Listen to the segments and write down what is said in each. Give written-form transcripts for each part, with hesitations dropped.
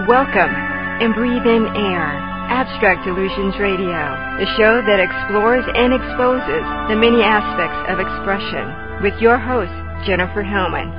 Welcome and breathe in air. Abstract Illusions Radio, the show that explores and exposes the many aspects of expression, with your host, Jennifer Hellman.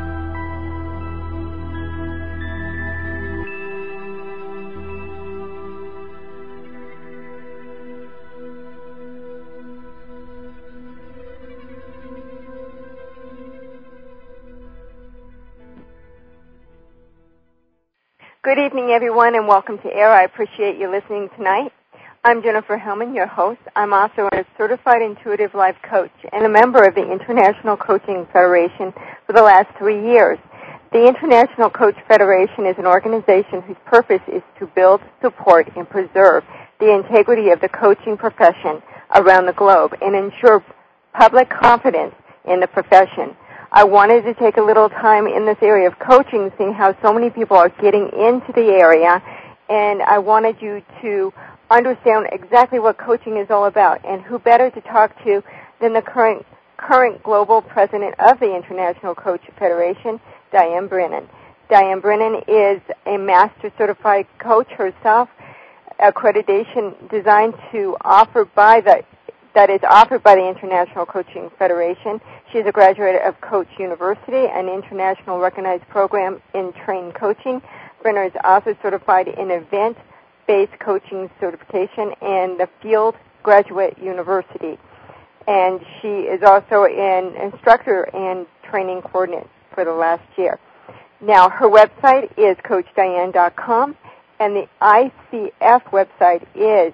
Good evening, everyone, and welcome to AIR. I appreciate you listening tonight. I'm Jennifer Hellman, your host. I'm also a certified intuitive life coach and a member of the International Coaching Federation for the last 3 years. The International Coach Federation is an organization whose purpose is to build, support, and preserve the integrity of the coaching profession around the globe and ensure public confidence in the profession. I wanted to take a little time in this area of coaching, seeing how so many people are getting into the area, and I wanted you to understand exactly what coaching is all about, and who better to talk to than the current global president of the International Coach Federation, Diane Brennan. Diane Brennan is a master certified coach herself, accreditation designed to offer that is offered by the International Coaching Federation. She is a graduate of Coach University, an international recognized program in trained coaching. Brenner is also certified in event-based coaching certification and the Field Graduate University. And she is also an instructor and training coordinator for the last year. Now, her website is CoachDiane.com, and the ICF website is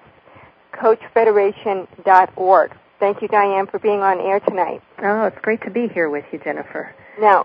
CoachFederation.org. Thank you, Diane, for being on air tonight. Oh, it's great to be here with you, Jennifer. Now,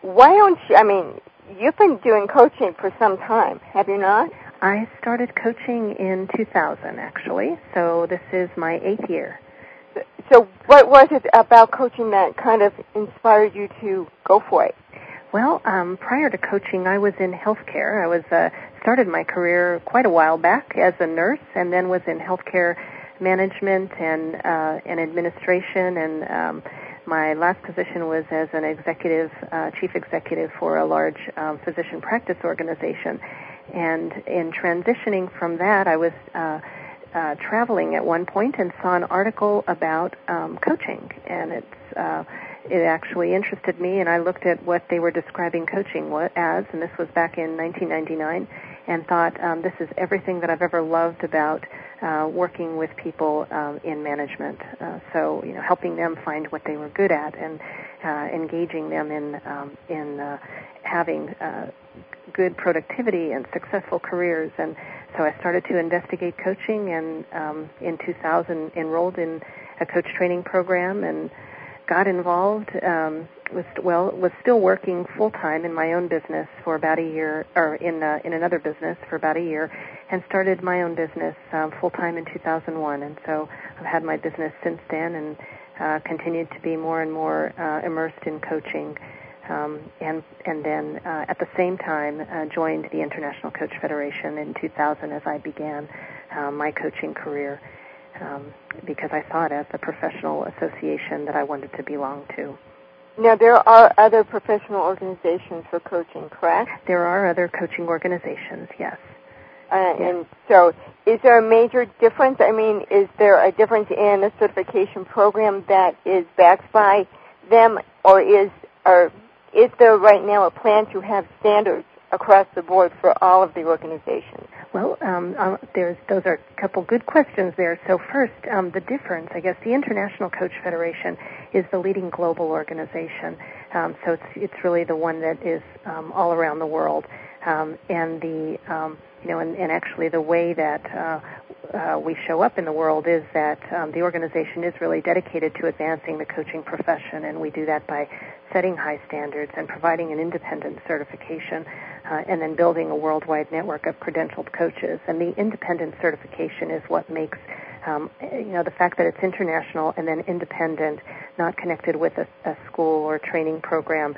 you've been doing coaching for some time, have you not? I started coaching in 2000, actually, so this is my 8th year. So what was it about coaching that kind of inspired you to go for it? Well, prior to coaching, I was in healthcare. I started my career quite a while back as a nurse, and then was in healthcare management and administration. And my last position was as an chief executive for a large physician practice organization. And in transitioning from that, I was traveling at one point and saw an article about coaching, and it actually interested me, and I looked at what they were describing coaching as, and this was back in 1999, and thought, this is everything that I've ever loved about working with people in management. So, helping them find what they were good at and engaging them in having good productivity and successful careers. And so I started to investigate coaching, and in 2000 enrolled in a coach training program and got involved, was still working full-time in my own business for about a year, or in another business for about a year, and started my own business full-time in 2001. And so I've had my business since then, and continued to be more and more immersed in coaching, and then at the same time joined the International Coach Federation in 2000 as I began my coaching career. Because I saw it as a professional association that I wanted to belong to. Now, there are other professional organizations for coaching, correct? There are other coaching organizations, yes. Yes. And so, is there a major difference? Is there a difference in the certification program that is backed by them, or is there right now a plan to have standards across the board for all of the organizations? Well, those are a couple good questions there. So first, the difference, I guess, the International Coach Federation is the leading global organization. So it's really the one that is all around the world. And actually the way that we show up in the world is that the organization is really dedicated to advancing the coaching profession, and we do that by setting high standards and providing an independent certification, and then building a worldwide network of credentialed coaches. And the independent certification is what makes, the fact that it's international and then independent, not connected with a school or training program.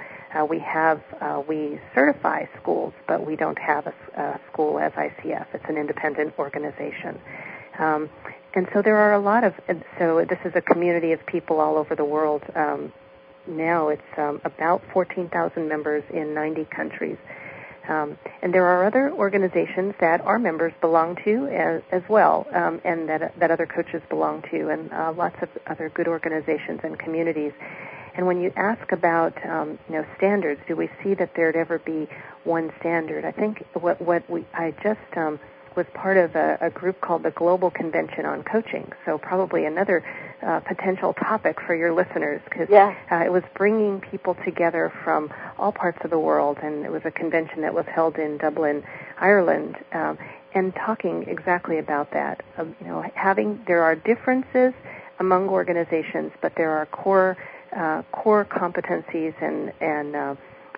We certify schools, but we don't have a school as ICF. It's an independent organization. And so there are so this is a community of people all over the world. Now it's about 14,000 members in 90 countries. And there are other organizations that our members belong to as well, and that other coaches belong to, and lots of other good organizations and communities. And when you ask about standards, do we see that there'd ever be one standard? I think I just was part of a group called the Global Convention on Coaching, so probably another potential topic for your listeners, because it was bringing people together from all parts of the world, and it was a convention that was held in Dublin, Ireland, and talking exactly about that. There are differences among organizations, but there are core competencies and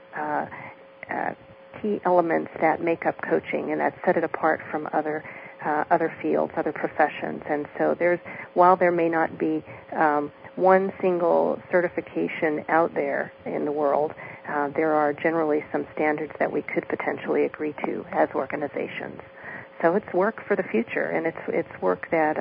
key elements that make up coaching, and that set it apart from other fields, other professions. And so while there may not be one single certification out there in the world, there are generally some standards that we could potentially agree to as organizations. So it's work for the future, and it's work that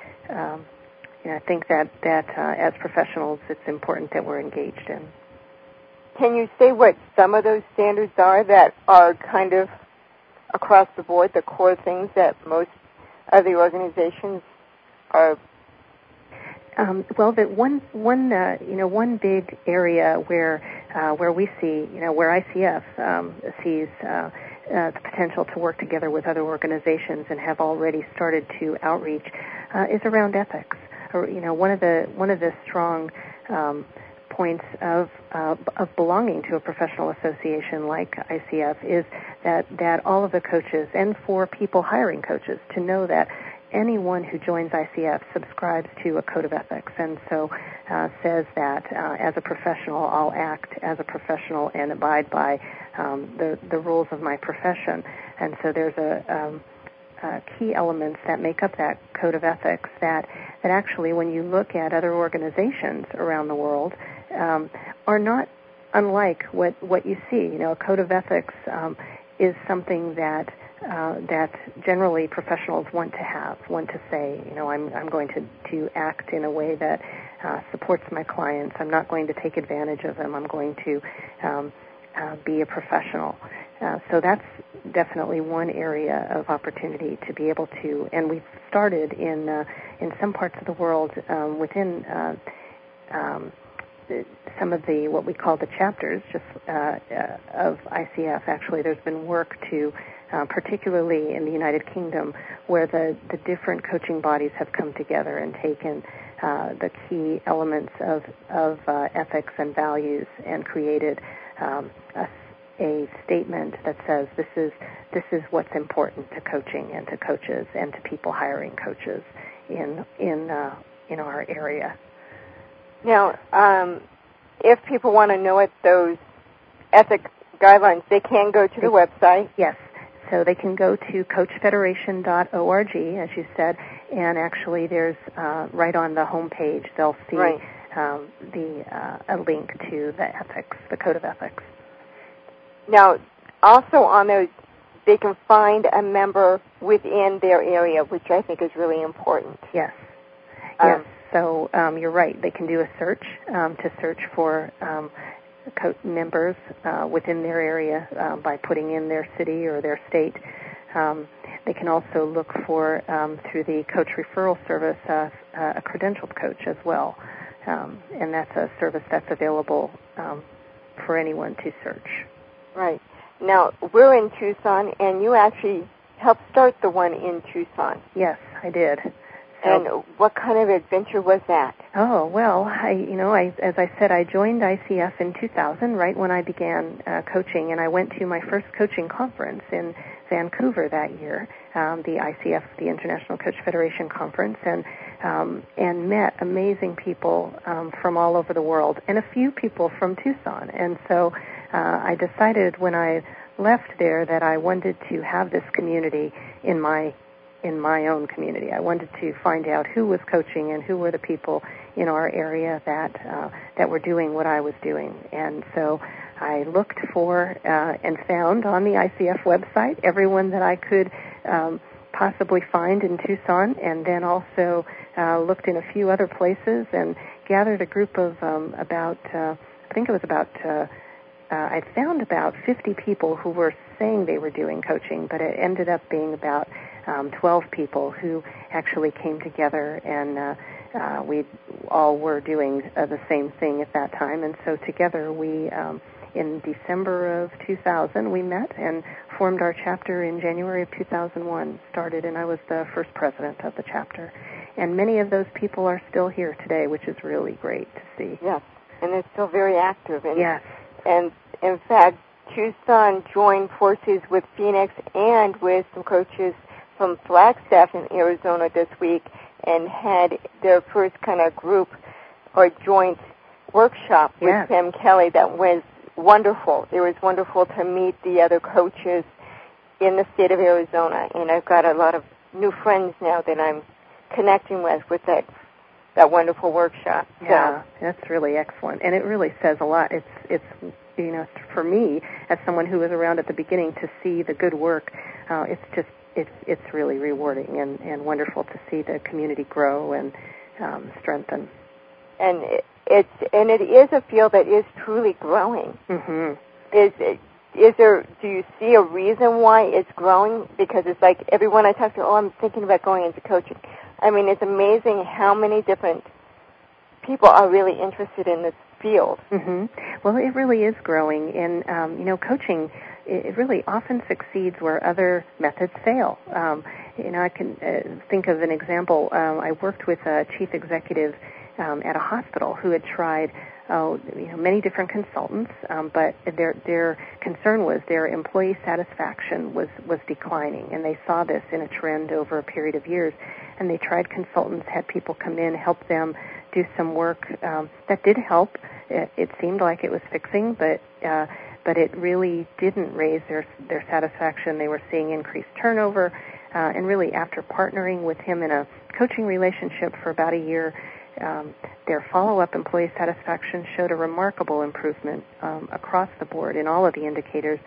I think that as professionals, it's important that we're engaged in. Can you say what some of those standards are that are kind of across the board, the core things that most of the organizations are? Well, that one big area where we see, where ICF sees the potential to work together with other organizations and have already started to outreach is around ethics. One of the strong points of belonging to a professional association like ICF is that all of the coaches, and for people hiring coaches, to know that anyone who joins ICF subscribes to a code of ethics, and so says that as a professional, I'll act as a professional and abide by the rules of my profession. And so there's key elements that make up that code of ethics that actually, when you look at other organizations around the world, are not unlike what you see. A code of ethics is something that generally professionals want to say, I'm going to act in a way that supports my clients. I'm not going to take advantage of them. I'm going to be a professional. So that's definitely one area of opportunity to be able to, and we've started in some parts of the world within some of the what we call the chapters of ICF. Actually, there's been work to, particularly in the United Kingdom, where the different coaching bodies have come together and taken the key elements of ethics and values and created a statement that says this is what's important to coaching and to coaches and to people hiring coaches in our area. Now, if people want to know what those ethic guidelines, they can go to the website. Yes. So they can go to coachfederation.org, as you said, and actually there's right on the home page they'll see a link to the ethics, the code of ethics. Now, also on there, they can find a member within their area, which I think is really important. Yes. Yes. So you're right. They can do a search to search for members within their area by putting in their city or their state. They can also look for, through the coach referral service, a credentialed coach as well. And that's a service that's available for anyone to search. Right. Now, we're in Tucson, and you actually helped start the one in Tucson. Yes, I did. And what kind of adventure was that? Oh, well, as I said, I joined ICF in 2000, right when I began coaching, and I went to my first coaching conference in Vancouver that year, the ICF, the International Coach Federation Conference, and met amazing people from all over the world, and a few people from Tucson. And so I decided when I left there that I wanted to have this community in my own community. I wanted to find out who was coaching and who were the people in our area that were doing what I was doing. And so I looked for and found on the ICF website everyone that I could possibly find in Tucson, and then also looked in a few other places and gathered a group of about I found about 50 people who were saying they were doing coaching, but it ended up being about 12 people who actually came together, and we all were doing the same thing at that time. And so together we, in December of 2000, we met and formed our chapter in January of 2001, started, and I was the first president of the chapter. And many of those people are still here today, which is really great to see. Yes, and they're still very active. And, yes. And in fact, Tucson joined forces with Phoenix and with some coaches from Flagstaff in Arizona this week and had their first kind of group or joint workshop with Pam Kelly that was wonderful. It was wonderful to meet the other coaches in the state of Arizona, and I've got a lot of new friends now that I'm connecting with that wonderful workshop. Yeah, that's really excellent, and it really says a lot. It's you know, for me as someone who was around at the beginning to see the good work, it's really rewarding and wonderful to see the community grow and strengthen. And it is a field that is truly growing. Mm-hmm. Is there? Do you see a reason why it's growing? Because it's like everyone I talk to, I'm thinking about going into coaching. I mean, it's amazing how many different people are really interested in this field. Mm-hmm. Well, it really is growing, and you know, coaching, it really often succeeds where other methods fail. You know, I can think of an example. I worked with a chief executive at a hospital who had tried many different consultants, but their concern was their employee satisfaction was declining, and they saw this in a trend over a period of years. And they tried consultants, had people come in, help them do some work that did help. It seemed like it was fixing, but it really didn't raise their satisfaction. They were seeing increased turnover, and really after partnering with him in a coaching relationship for about a year, their follow-up employee satisfaction showed a remarkable improvement across the board in all of the indicators,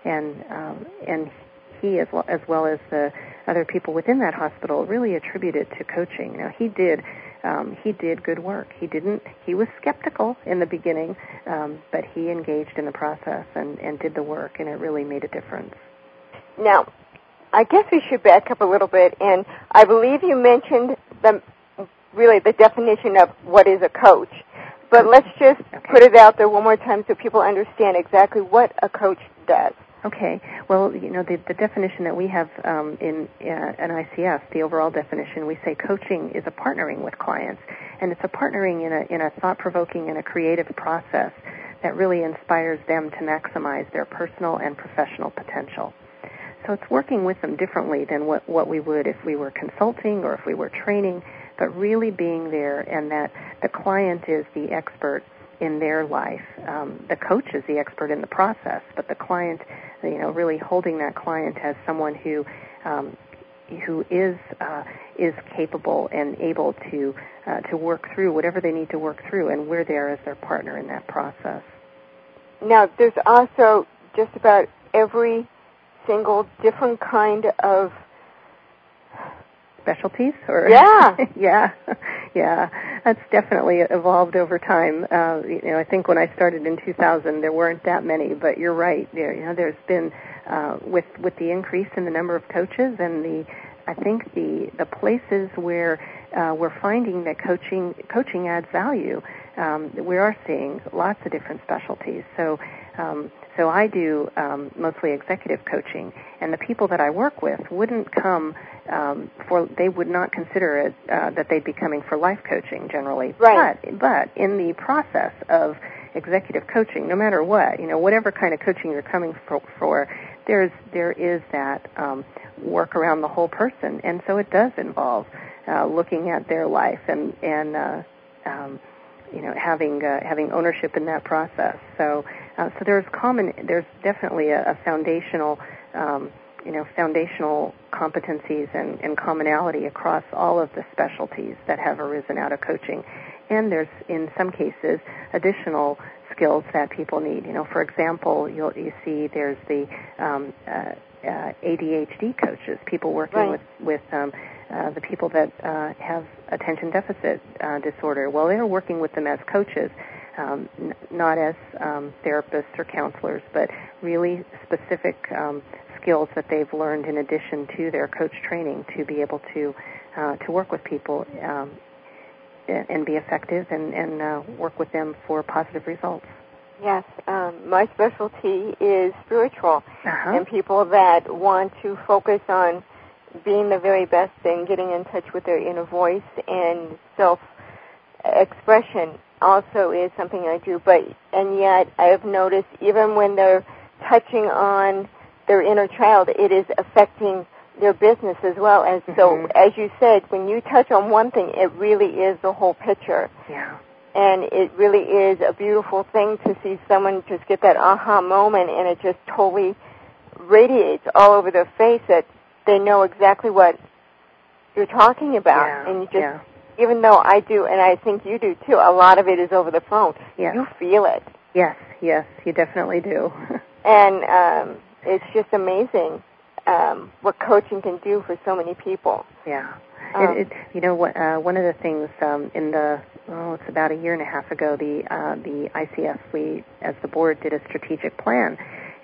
and he, as well as the other people within that hospital, really attributed to coaching. Now, he did good work. He was skeptical in the beginning, but he engaged in the process and did the work, and it really made a difference. Now, I guess we should back up a little bit, and I believe you mentioned the definition of what is a coach. But let's just put it out there one more time so people understand exactly what a coach does. Okay. Well, you know, the definition that we have in an ICF, the overall definition, we say coaching is a partnering with clients, and it's a partnering in a thought-provoking and a creative process that really inspires them to maximize their personal and professional potential. So it's working with them differently than what we would if we were consulting or if we were training, but really being there, and that the client is the expert in their life. The coach is the expert in the process, but the client, you know, really holding that client as someone who is capable and able to work through whatever they need to work through, and we're there as their partner in that process. Now, there's also just about every single different kind of specialties, or yeah. That's definitely evolved over time. You know, I think when I started in 2000, there weren't that many, but you're right. There's been with the increase in the number of coaches and I think the places where we're finding that coaching adds value. We are seeing lots of different specialties. So I do mostly executive coaching, and the people that I work with wouldn't come they would not consider it that they'd be coming for life coaching generally. Right. But in the process of executive coaching, no matter what, you know, whatever kind of coaching you're coming for, there is that work around the whole person, and so it does involve looking at their life and you know, having ownership in that process. So there's definitely a foundational competencies and commonality across all of the specialties that have arisen out of coaching. And there's, in some cases, additional skills that people need. You know, for example, you see there's the ADHD coaches, people working with the people that have attention deficit disorder. Well, they're working with them as coaches, not as therapists or counselors, but really specific skills that they've learned in addition to their coach training to be able to work with people and be effective and work with them for positive results. Yes, my specialty is spiritual, and people that want to focus on being the very best and getting in touch with their inner voice and self-expression also is something I do. And yet I have noticed even when they're touching on their inner child, it is affecting their business as well. And so, as you said, when you touch on one thing, it really is the whole picture. Yeah. And it really is a beautiful thing to see someone just get that aha moment, and it just totally radiates all over their face that they know exactly what you're talking about. Yeah. And you just, even though I do, and I think you do too, a lot of it is over the phone. Yeah. You feel it. Yes, you definitely do. And it's just amazing what coaching can do for so many people. Yeah. One of the things it's about a year and a half ago, the ICF, we, as the board, did a strategic plan,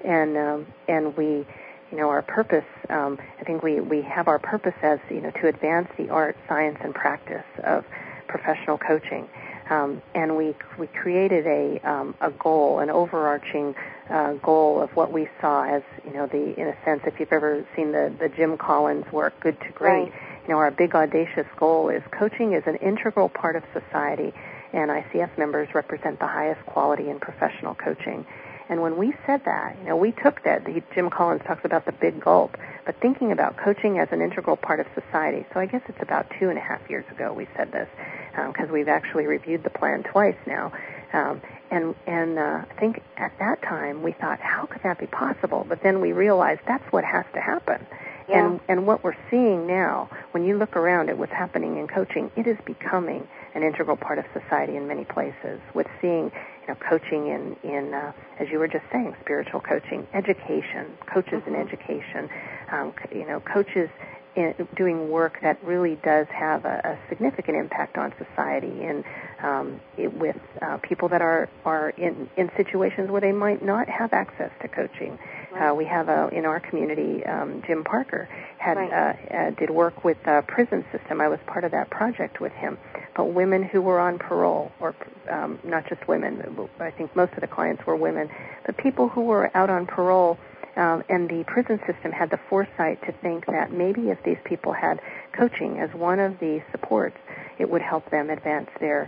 and we, our purpose, I think we have our purpose as, to advance the art, science, and practice of professional coaching. And we created a goal, an overarching goal of what we saw as, in a sense, if you've ever seen the Jim Collins work, Good to Great, right. Our big audacious goal is coaching is an integral part of society, and ICF members represent the highest quality in professional coaching. And when we said that, we took that. Jim Collins talks about the big gulp, but thinking about coaching as an integral part of society. So I guess it's about 2.5 years ago we said this, because we've actually reviewed the plan twice now. And I think at that time we thought, how could that be possible? But then we realized that's what has to happen. Yeah. And what we're seeing now, when you look around at what's happening in coaching, it is becoming an integral part of society in many places. With seeing, coaching in as you were just saying, spiritual coaching, education, coaches in education, coaches doing work that really does have a significant impact on society, with people that are in situations where they might not have access to coaching. Right. We have in our community, Jim Parker did work with the prison system. I was part of that project with him. But women who were on parole, or not just women, I think most of the clients were women, but people who were out on parole. And the prison system had the foresight to think that maybe if these people had coaching as one of the supports, it would help them advance their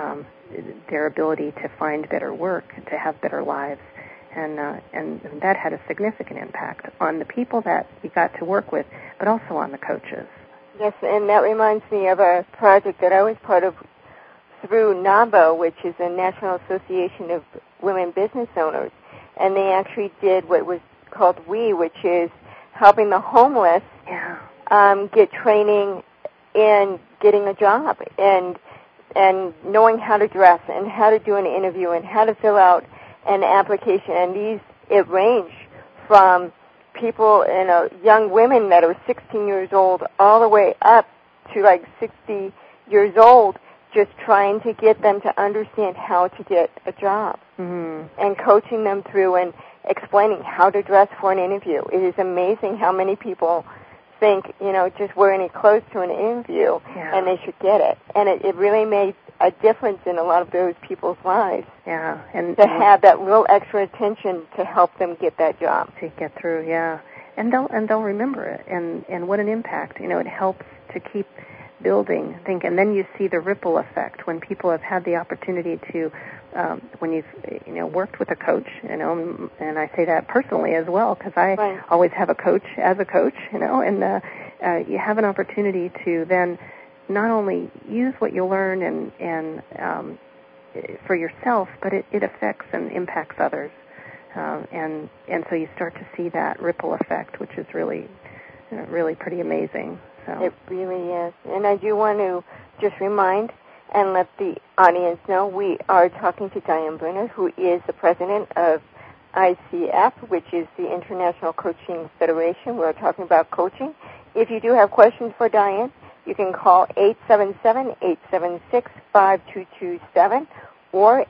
ability to find better work, to have better lives. And that had a significant impact on the people that we got to work with, but also on the coaches. Yes, and that reminds me of a project that I was part of through NABO, which is a National Association of Women Business Owners, and they actually did what was called WE, which is helping the homeless get training in getting a job and knowing how to dress and how to do an interview and how to fill out an application. And it ranged from people, young women that are 16 years old all the way up to like 60 years old, just trying to get them to understand how to get a job and coaching them through and explaining how to dress for an interview. It is amazing how many people think, just wear any clothes to an interview and they should get it. And it really made a difference in a lot of those people's lives. Yeah. And to have that little extra attention to help them get that job. To get through, yeah. And they'll remember it. And what an impact. It helps to keep building, and then you see the ripple effect when people have had the opportunity to, when you've worked with a coach, and I say that personally as well, because I always have a coach as a coach, and you have an opportunity to then not only use what you learn and for yourself, but it affects and impacts others, and so you start to see that ripple effect, which is really pretty amazing. So. It really is. And I do want to just remind and let the audience know we are talking to Diane Bruner, who is the president of ICF, which is the International Coaching Federation. We're talking about coaching. If you do have questions for Diane, you can call 877-876-5227, or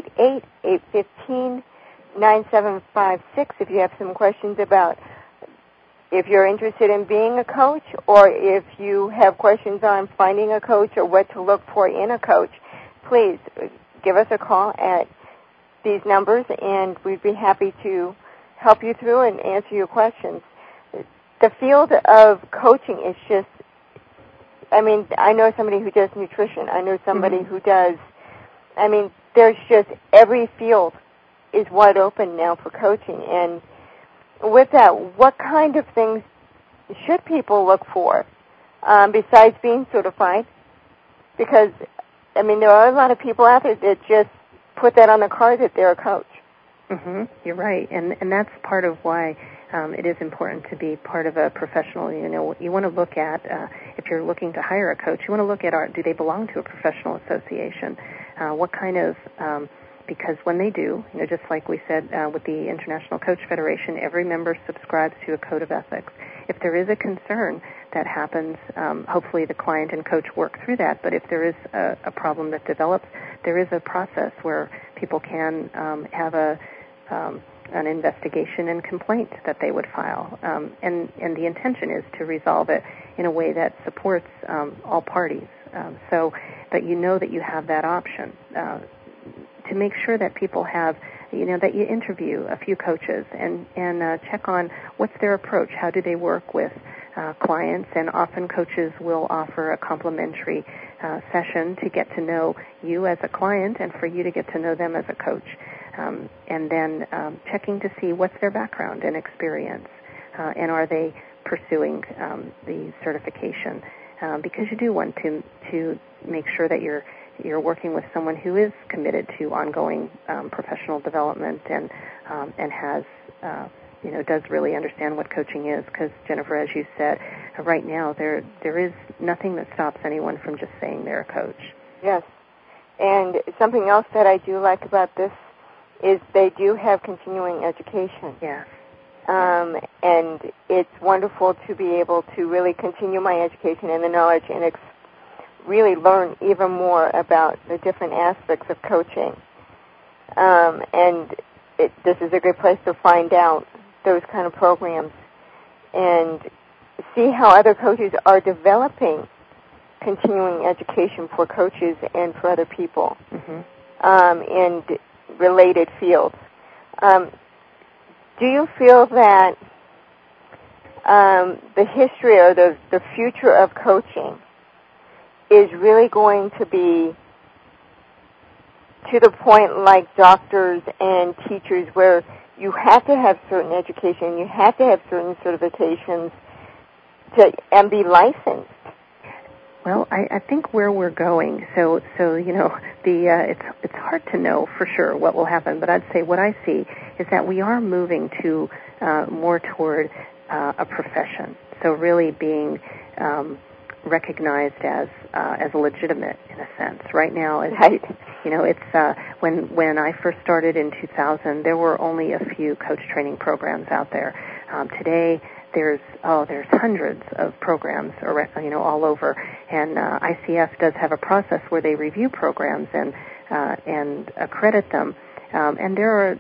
888-815-9756 if you have some questions about if you're interested in being a coach, or if you have questions on finding a coach or what to look for in a coach. Please give us a call at these numbers, and we'd be happy to help you through and answer your questions. The field of coaching is just, I mean, I know somebody who does nutrition. I know somebody who does, I mean, there's just every field is wide open now for coaching. And with that, what kind of things should people look for besides being certified? Because, I mean, there are a lot of people out there that just put that on the card that they're a coach. You're right, and that's part of why it is important to be part of a professional. You know, you want to look at, if you're looking to hire a coach, you want to look at, do they belong to a professional association? What kind of, because when they do, you know, just like we said with the International Coach Federation, every member subscribes to a code of ethics. If there is a concern that happens, hopefully the client and coach work through that, but if there is a problem that develops, there is a process where people can have an investigation and complaint that they would file. And the intention is to resolve it in a way that supports all parties. So that you know that you have that option. To make sure that people have, you know, that you interview a few coaches and check on what's their approach, how do they work with clients, and often coaches will offer a complimentary session to get to know you as a client and for you to get to know them as a coach. And then checking to see what's their background and experience, and are they pursuing the certification, because you do want to make sure that you're working with someone who is committed to ongoing professional development and has does really understand what coaching is. Because Jennifer, as you said, right now there is nothing that stops anyone from just saying they're a coach. Yes, and something else that I do like about this is they do have continuing education. Yes. And it's wonderful to be able to really continue my education and the knowledge and really learn even more about the different aspects of coaching. And this is a good place to find out those kind of programs and see how other coaches are developing continuing education for coaches and for other people in related fields. Do you feel that the history or the future of coaching is really going to be to the point like doctors and teachers where you have to have certain education, you have to have certain certifications and be licensed? Well, I think where we're going, so you know, it's hard to know for sure what will happen, but I'd say what I see is that we are moving to more toward a profession. So really being recognized as legitimate in a sense. Right now, right. You know, it's when I first started in 2000, there were only a few coach training programs out there. Today, there's hundreds of programs, all over, and ICF does have a process where they review programs and accredit them. And there's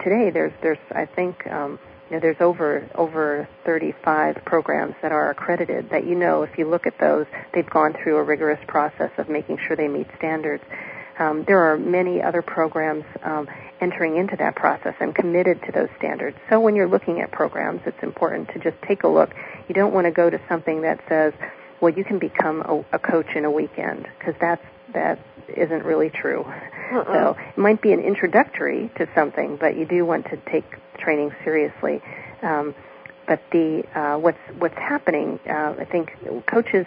I think there's over 35 programs that are accredited. That if you look at those, they've gone through a rigorous process of making sure they meet standards. There are many other programs entering into that process and committed to those standards. So when you're looking at programs, it's important to just take a look. You don't want to go to something that says, well, you can become a coach in a weekend, because that isn't really true. So it might be an introductory to something, but you do want to take training seriously. But what's happening, I think coaches,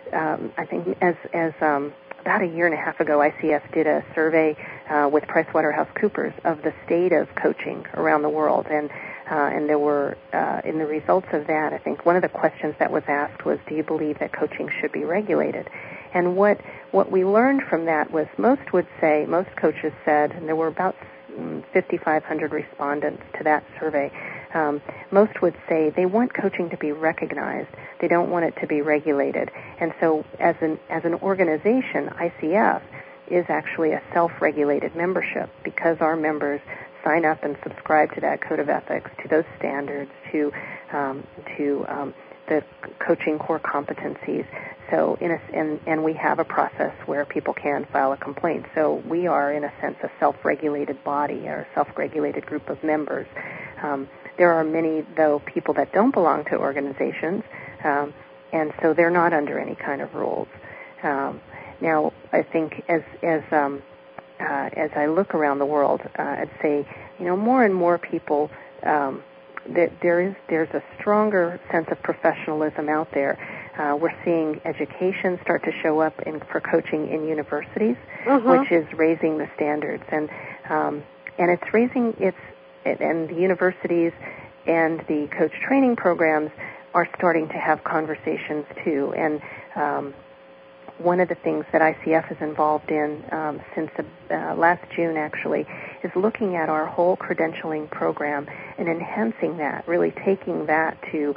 as about a year and a half ago, ICF did a survey with PricewaterhouseCoopers of the state of coaching around the world, and there were, in the results of that, I think one of the questions that was asked was, do you believe that coaching should be regulated? And what we learned from that was most coaches said, and there were about 5,500 respondents to that survey, most would say they want coaching to be recognized. They don't want it to be regulated. And so as an organization, ICF is actually a self-regulated membership, because our members sign up and subscribe to that code of ethics, to those standards, to the coaching core competencies. So, and we have a process where people can file a complaint. So we are, in a sense, a self-regulated body or a self-regulated group of members. There are many, though, people that don't belong to organizations, and so they're not under any kind of rules. Now, I think as I look around the world, I'd say, more and more people, there's a stronger sense of professionalism out there. We're seeing education start to show up for coaching in universities, which is raising the standards, and it's raising and the universities and the coach training programs are starting to have conversations too. And one of the things that ICF is involved in since last June, actually, is looking at our whole credentialing program and enhancing that, really taking that to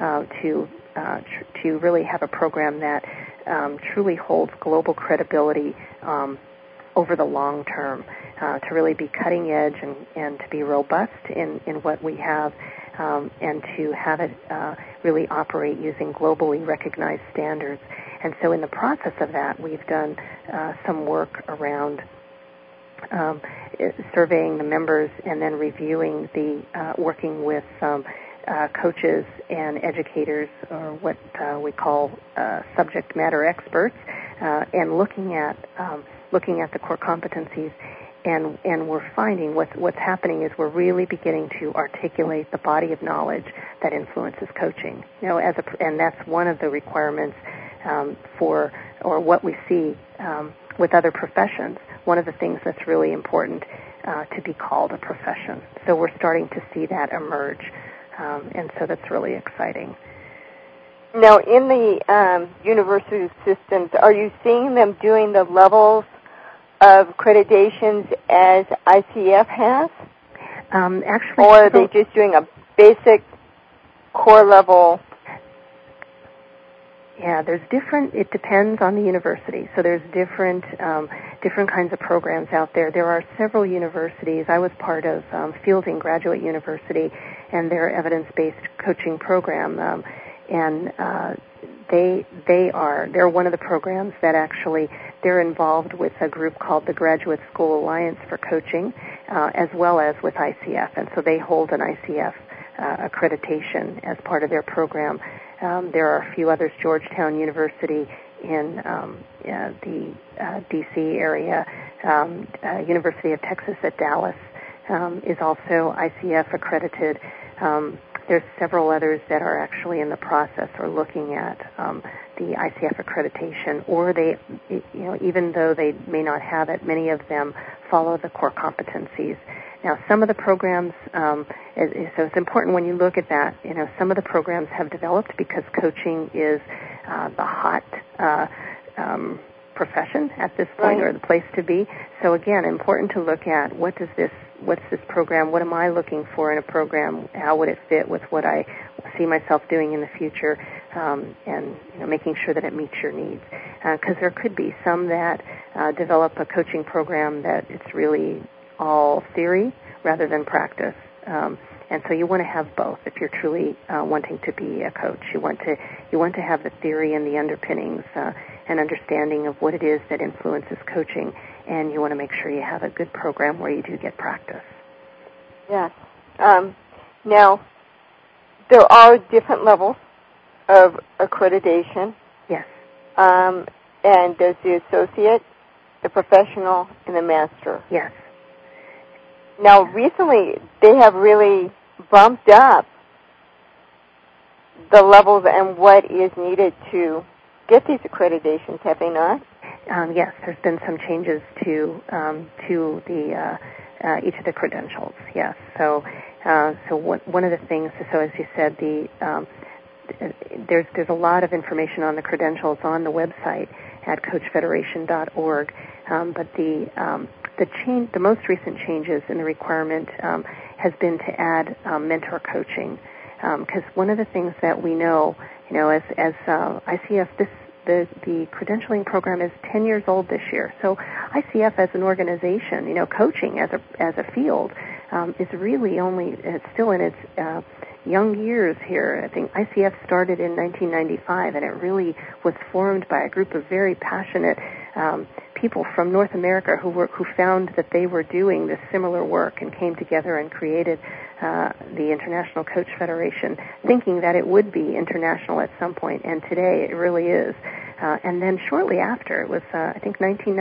really have a program that truly holds global credibility over the long term, to really be cutting edge and to be robust in what we have, and to have it really operate using globally recognized standards. And so in the process of that, we've done some work around surveying the members and then reviewing working with coaches and educators, or what we call subject matter experts, and looking at the core competencies. And we're finding what's happening is we're really beginning to articulate the body of knowledge that influences coaching. And that's one of the requirements for, or what we see with other professions. One of the things that's really important to be called a profession. So we're starting to see that emerge, and so that's really exciting. Now, in the university systems, are you seeing them doing the levels of accreditations as ICF has? Actually, or are they just doing a basic core level? Yeah, it depends on the university. So there's different kinds of programs out there. There are several universities. I was part of Fielding Graduate University and their evidence-based coaching program, and they're one of the programs that actually they're involved with a group called the Graduate School Alliance for Coaching, as well as with ICF, and so they hold an ICF accreditation as part of their program. There are a few others. Georgetown University in the D.C. area, University of Texas at Dallas is also ICF accredited. There's several others that are actually in the process or looking at the ICF accreditation, or they, even though they may not have it, many of them follow the core competencies. Now, some of the programs, so it's important when you look at that, some of the programs have developed because coaching is the hot profession at this point, or the place to be. So again, important to look at what's this program, what am I looking for in a program, how would it fit with what I see myself doing in the future, and making sure that it meets your needs. Because there could be some that develop a coaching program that it's really all theory rather than practice. And so you want to have both if you're truly wanting to be a coach. You want to have the theory and the underpinnings and understanding of what it is that influences coaching, and you want to make sure you have a good program where you do get practice. Yes. Now, there are different levels of accreditation. Yes. And there's the associate, the professional, and the master. Yes. Now, recently, they have really bumped up the levels and what is needed to get these accreditations, have they not? Yes, there's been some changes to the each of the credentials. Yes. So one of the things. So as you said, there's a lot of information on the credentials on the website at coachfederation.org. But the most recent changes in the requirement has been to add mentor coaching, because one of the things that we know, as ICF, the credentialing program is 10 years old this year. So ICF as an organization, coaching as a field, is really it's still in its young years here. I think ICF started in 1995, and it really was formed by a group of very passionate people from North America who found that they were doing this similar work and came together and created the International Coach Federation, thinking that it would be international at some point, and today it really is. And then shortly after, it was I think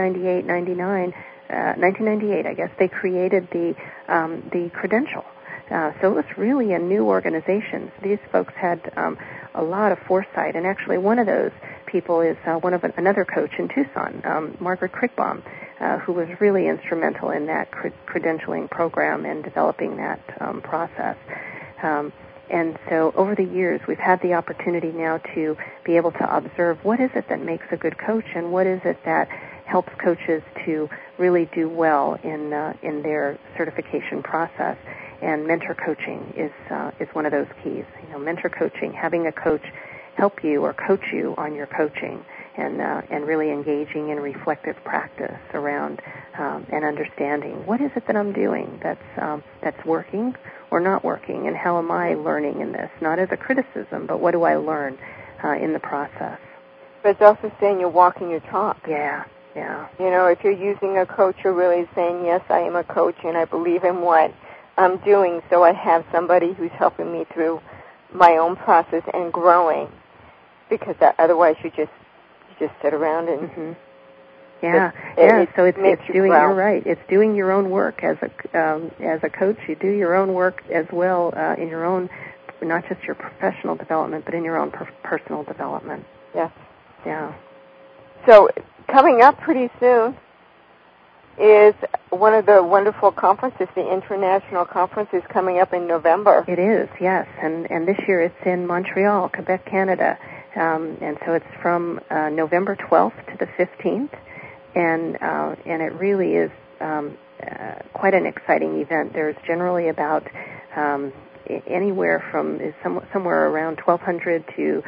1998, I guess, they created the credential. So it was really a new organization. These folks had a lot of foresight, and actually one of those people is another coach in Tucson, Margaret Kriegbaum, who was really instrumental in that credentialing program and developing that process. And so over the years, we've had the opportunity now to be able to observe what is it that makes a good coach, and what is it that helps coaches to really do well in their certification process. And mentor coaching is one of those keys. Mentor coaching, having a coach help you or coach you on your coaching, and really engaging in reflective practice around and understanding what is it that I'm doing that's working or not working, and how am I learning in this? Not as a criticism, but what do I learn in the process? But it's also saying you're walking your talk. Yeah. If you're using a coach, you're really saying, yes, I am a coach, and I believe in what I'm doing, so I have somebody who's helping me through my own process and growing, because otherwise you just sit around and... Mm-hmm. Yeah. So it's doing. You're right. It's doing your own work as a coach. You do your own work as well in your own, not just your professional development, but in your own personal development. Yes. Yeah. So coming up pretty soon is one of the wonderful conferences. The International Conference is coming up in November. It is, yes, and this year it's in Montreal, Quebec, Canada, and so it's from November 12th to the 15th. And it really is quite an exciting event. There's generally about anywhere from somewhere around 1,200 to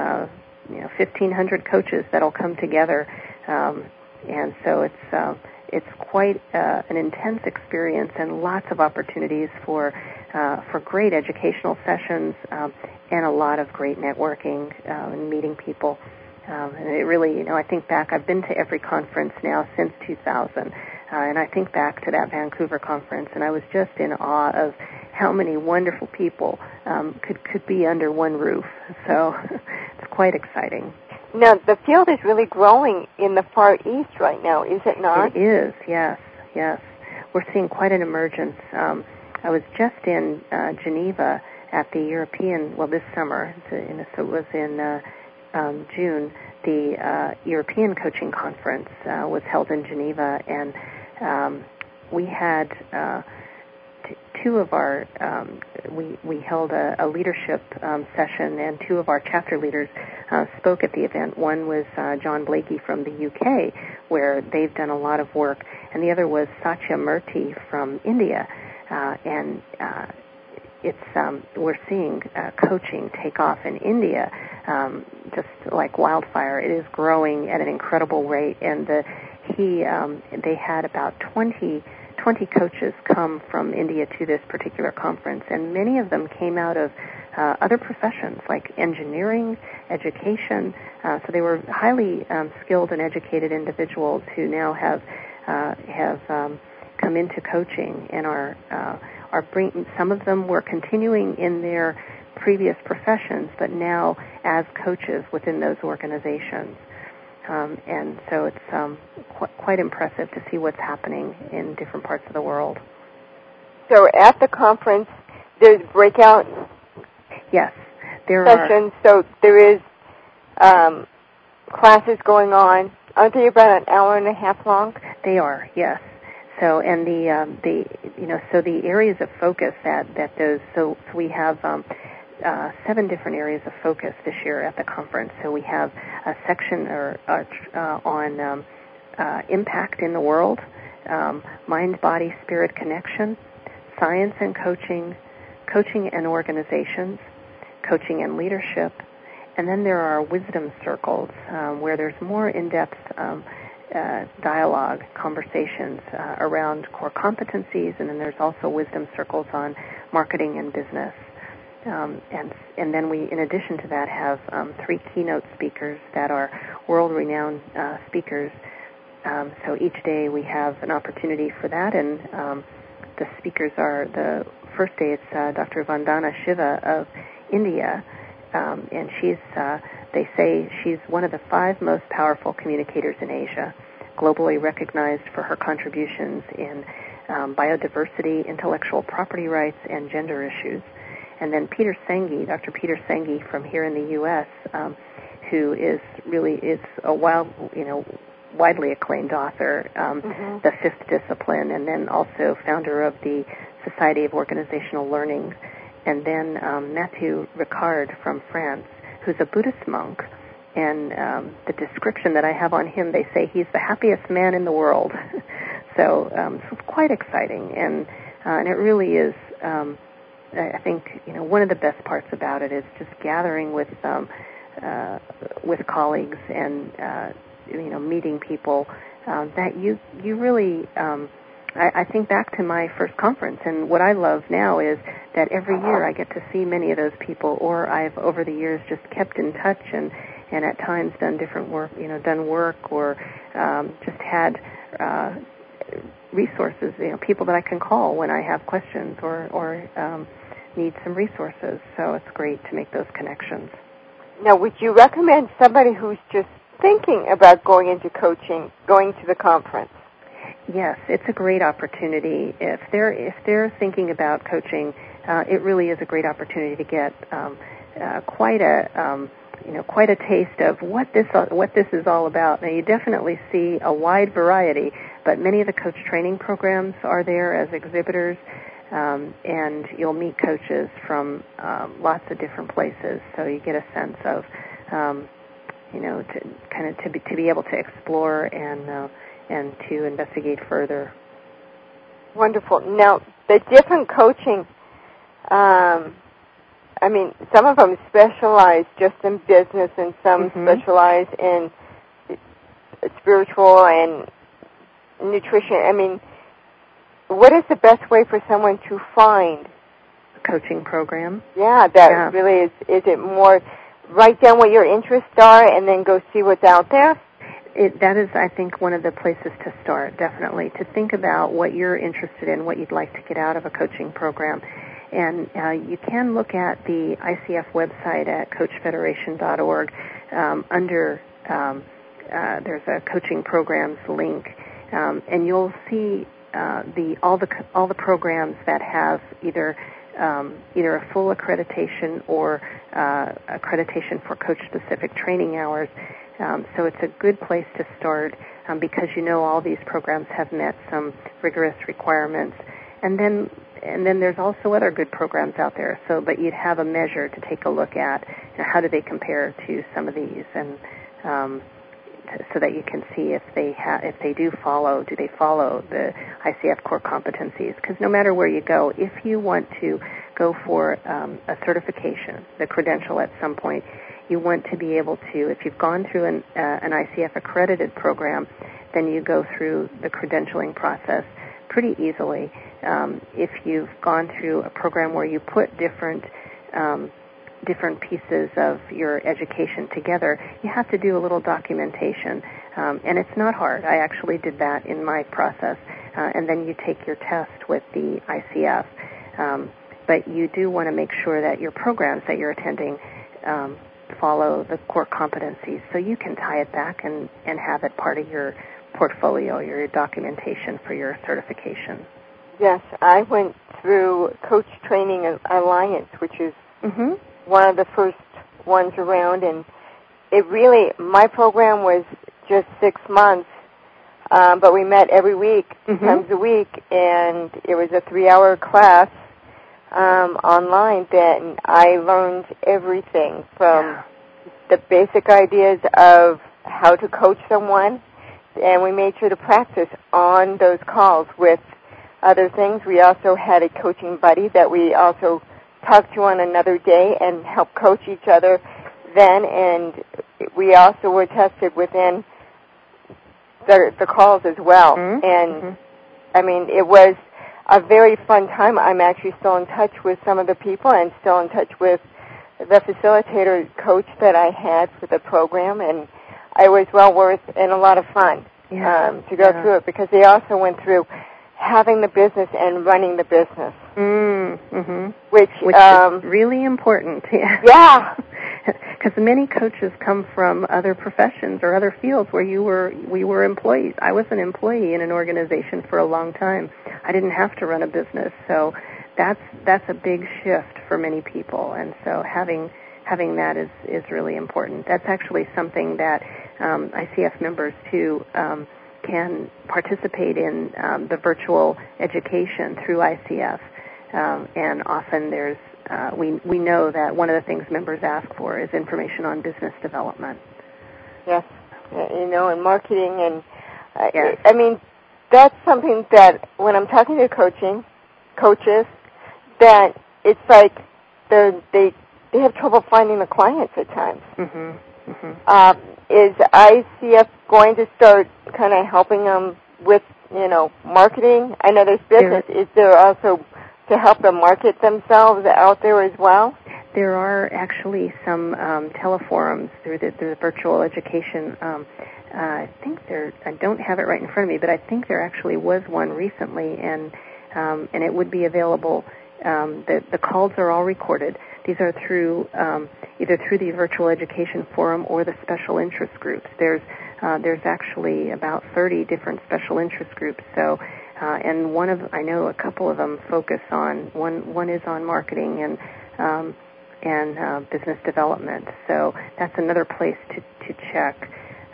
1,500 coaches that'll come together, and so it's quite an intense experience, and lots of opportunities for great educational sessions and a lot of great networking and meeting people. And it really, I think back, I've been to every conference now since 2000, and I think back to that Vancouver conference, and I was just in awe of how many wonderful people could be under one roof. So it's quite exciting. Now, the field is really growing in the Far East right now, is it not? It is, yes. We're seeing quite an emergence. I was just in Geneva at the European, this summer, so it was in June, the European Coaching Conference was held in Geneva, and we had two of our, we held a leadership session, and two of our chapter leaders spoke at the event. One was John Blakey from the UK, where they've done a lot of work, and the other was Satya Murthy from India, and we're seeing coaching take off in India just like wildfire. It is growing at an incredible rate, and they had about 20 coaches come from India to this particular conference, and many of them came out of other professions like engineering, education. So they were highly skilled and educated individuals who now have come into coaching and are bringing. Some of them were continuing in their previous professions, but now as coaches within those organizations. And so it's quite impressive to see what's happening in different parts of the world. So at the conference, there's breakout yes, there sessions. So there is classes going on. Aren't they about an hour and a half long? They are, yes. So and so the areas of focus that those. So we have 7 different areas of focus this year at the conference. So we have a section on impact in the world, mind, body, spirit connection, science and coaching, coaching and organizations, coaching and leadership, and then there are wisdom circles where there's more in-depth dialogue, conversations around core competencies, and then there's also wisdom circles on marketing and business. And then we, in addition to that, have 3 keynote speakers that are world-renowned speakers. So each day we have an opportunity for that, and the speakers are, the first day it's Dr. Vandana Shiva of India, and they say she's one of the 5 most powerful communicators in Asia, globally recognized for her contributions in biodiversity, intellectual property rights, and gender issues. And then Peter Senge, Dr. Peter Senge from here in the U.S., who is a widely acclaimed author, The Fifth Discipline, and then also founder of the Society of Organizational Learning. And then Matthew Ricard from France, who's a Buddhist monk. And the description that I have on him, they say he's the happiest man in the world. So it's quite exciting. And it really is, I think, one of the best parts about it is just gathering with colleagues and, meeting people that you really, I think back to my first conference, and what I love now is that every year I get to see many of those people, or I've over the years just kept in touch and at times done different work, or just had resources, people that I can call when I have questions or need some resources. So it's great to make those connections. Now, would you recommend somebody who's just thinking about going into coaching, going to the conference? Yes, it's a great opportunity. If they're thinking about coaching, it really is a great opportunity to get quite a taste of what this is all about. Now, you definitely see a wide variety, but many of the coach training programs are there as exhibitors, and you'll meet coaches from lots of different places. So you get a sense of, to be able to explore and to investigate further. Wonderful. Now, the different coaching, some of them specialize just in business, and some specialize in spiritual and nutrition. What is the best way for someone to find a coaching program? Really is it more write down what your interests are and then go see what's out there? That is, I think, one of the places to start, definitely, to think about what you're interested in, what you'd like to get out of a coaching program. And you can look at the ICF website at coachfederation.org. There's a coaching programs link, and you'll see all the programs that have either a full accreditation or accreditation for coach-specific training hours. So it's a good place to start because all these programs have met some rigorous requirements. And then there's also other good programs out there. But you'd have a measure to take a look at how do they compare to some of these, and so that you can see if they do follow the ICF core competencies. Because no matter where you go, if you want to go for a certification, the credential at some point, you want to be able to, if you've gone through an ICF accredited program, then you go through the credentialing process pretty easily. If you've gone through a program where you put different pieces of your education together, you have to do a little documentation, and it's not hard. I actually did that in my process, and then you take your test with the ICF. But you do want to make sure that your programs that you're attending follow the core competencies, so you can tie it back and have it part of your portfolio, your documentation for your certification. Yes, I went through Coach Training Alliance, which is one of the first ones around, and my program was just 6 months, but we met every week, times a week, and it was a 3-hour class online. Then I learned everything from the basic ideas of how to coach someone, and we made sure to practice on those calls with other things. We also had a coaching buddy that we also talked to on another day and help coach each other then, and we also were tested within the calls as well. Mm-hmm. And, I mean, it was a very fun time. I'm actually still in touch with some of the people and still in touch with the facilitator coach that I had for the program, and it was well worth and a lot of fun to go through it, because they also went through having the business and running the business, which is really important. Yeah, because many coaches come from other professions or other fields where we were employees. I was an employee in an organization for a long time. I didn't have to run a business, so that's a big shift for many people, and so having that is really important. That's actually something that ICF members too can participate in the virtual education through ICF, and often there's we know that one of the things members ask for is information on business development. Yes, and marketing, and yes. I mean, that's something that when I'm talking to coaches, that it's like they have trouble finding the clients at times. Is ICF going to start kind of helping them with, marketing? I know there's business. Is there also to help them market themselves out there as well? There are actually some teleforums through the virtual education. I think I don't have it right in front of me, but I think there actually was one recently, and it would be available. The calls are all recorded. These are through either through the virtual education forum or the special interest groups. There's actually about 30 different special interest groups. So, and I know a couple of them focus on one is on marketing and business development. So that's another place to check.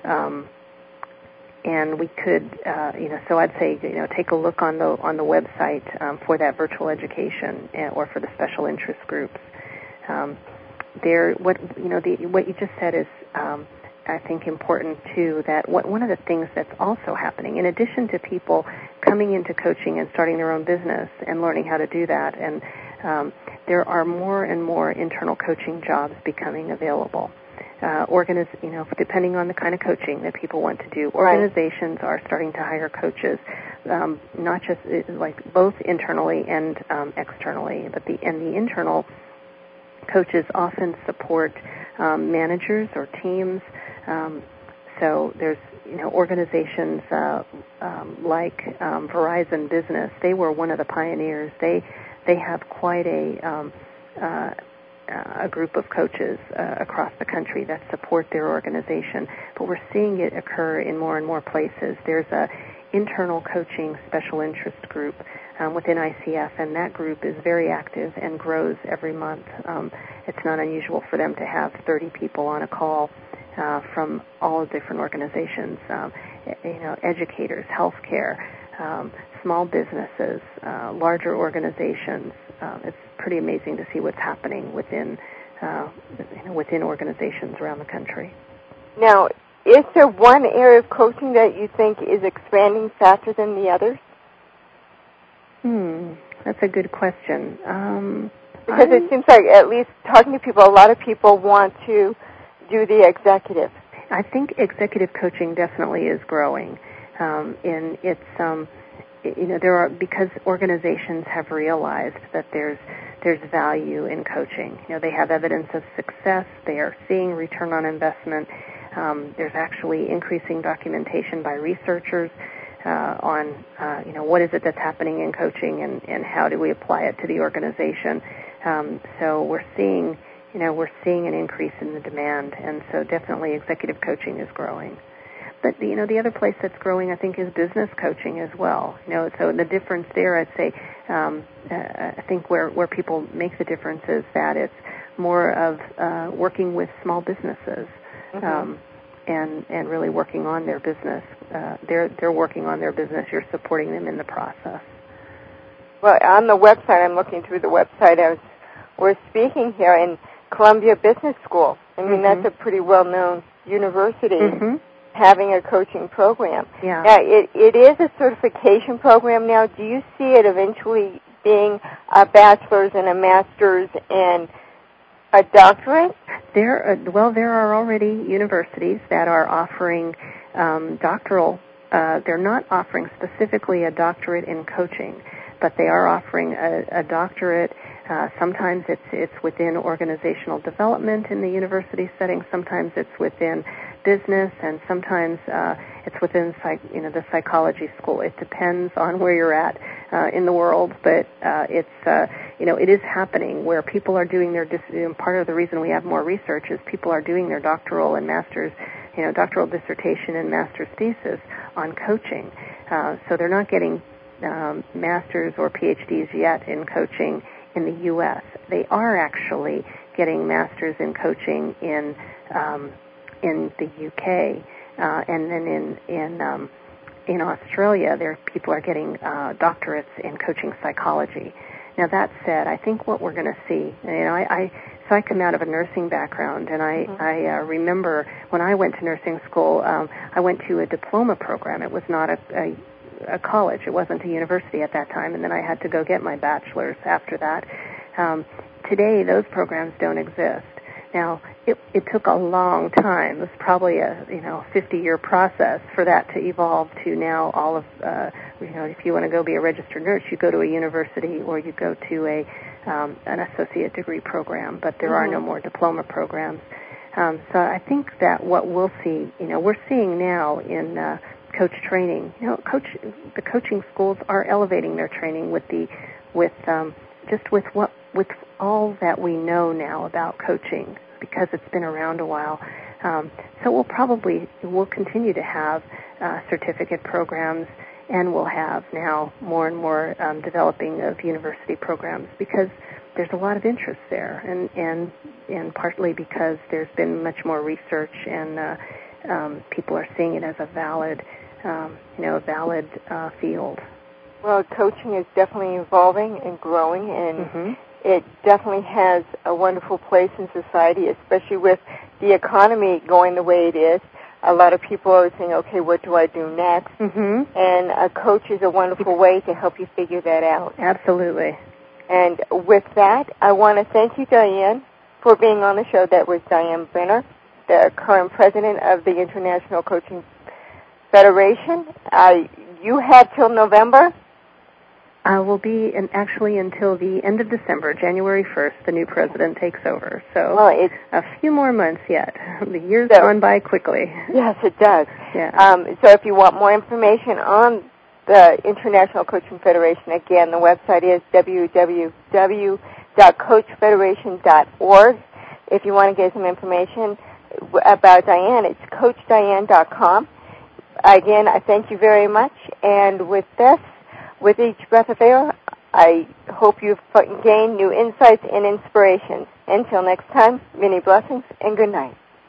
And we could, so I'd say, take a look on the website for that virtual education or for the special interest groups. What you just said is, I think, important too. That one of the things that's also happening, in addition to people coming into coaching and starting their own business and learning how to do that, and there are more and more internal coaching jobs becoming available. Depending on the kind of coaching that people want to do, organizations are starting to hire coaches, not just like both internally and externally. But the internal coaches often support managers or teams. So there's organizations like Verizon Business. They were one of the pioneers. They have quite a group of coaches across the country that support their organization, but we're seeing it occur in more and more places. There's a internal coaching special interest group within ICF, and that group is very active and grows every month. It's not unusual for them to have 30 people on a call from all different organizations, educators, healthcare, small businesses, larger organizations. It's pretty amazing to see what's happening within organizations around the country. Now, is there one area of coaching that you think is expanding faster than the others? That's a good question. Because it seems like, at least talking to people, a lot of people want to do the executive. I think executive coaching definitely is growing. Because organizations have realized that there's value in coaching. They have evidence of success. They are seeing return on investment. There's actually increasing documentation by researchers on what is it that's happening in coaching and how do we apply it to the organization. So we're seeing an increase in the demand, and so definitely executive coaching is growing. But the other place that's growing, I think, is business coaching as well. So the difference there, I'd say, I think where people make the difference is that it's more of working with small businesses and really working on their business. They're working on their business. You're supporting them in the process. Well, on the website, I'm looking through the website as we're speaking here in Columbia Business School. I mean, that's a pretty well-known university. Having a coaching program. Yeah. Now, it is a certification program now. Do you see it eventually being a bachelor's and a master's and a doctorate? There are already universities that are offering doctoral they're not offering specifically a doctorate in coaching, but they are offering a doctorate. Sometimes it's within organizational development in the university setting. Sometimes it's within business, and sometimes it's within the psychology school. It depends on where you're at in the world, but it is happening where people are doing their part of the reason we have more research is people are doing their doctoral and master's, doctoral dissertation and master's thesis on coaching. So they're not getting master's or PhDs yet in coaching in the U.S. They are actually getting masters in coaching in the U.K. And then in Australia, people are getting doctorates in coaching psychology. Now that said, I think what we're going to see, I come out of a nursing background, and I remember when I went to nursing school, I went to a diploma program. It was not a college. It wasn't a university at that time, and then I had to go get my bachelor's after that. Today, those programs don't exist. Now, it took a long time. It was probably a 50-year process for that to evolve to now all of if you want to go be a registered nurse, you go to a university or you go to an associate degree program, but there are no more diploma programs. So I think that what we'll see, we're seeing now in coach training. The coaching schools are elevating their training with all that we know now about coaching, because it's been around a while. So we'll continue to have certificate programs, and we'll have now more and more developing of university programs, because there's a lot of interest there, and partly because there's been much more research, and people are seeing it as a valid field. Well, coaching is definitely evolving and growing, and it definitely has a wonderful place in society, especially with the economy going the way it is. A lot of people are saying, okay, what do I do next? And a coach is a wonderful way to help you figure that out. Absolutely. And with that, I want to thank you, Diane, for being on the show. That was Diane Brenner, the current president of the International Coaching Federation. You have till November? Will be actually until the end of December, January 1st, the new president takes over. So it's a few more months yet. The year's gone by quickly. Yes, it does. Yeah. So if you want more information on the International Coaching Federation, again, the website is www.coachfederation.org. If you want to get some information about Diane, it's coachdiane.com. Again, I thank you very much. And with this, with each breath of air, I hope you've gained new insights and inspirations. Until next time, many blessings and good night.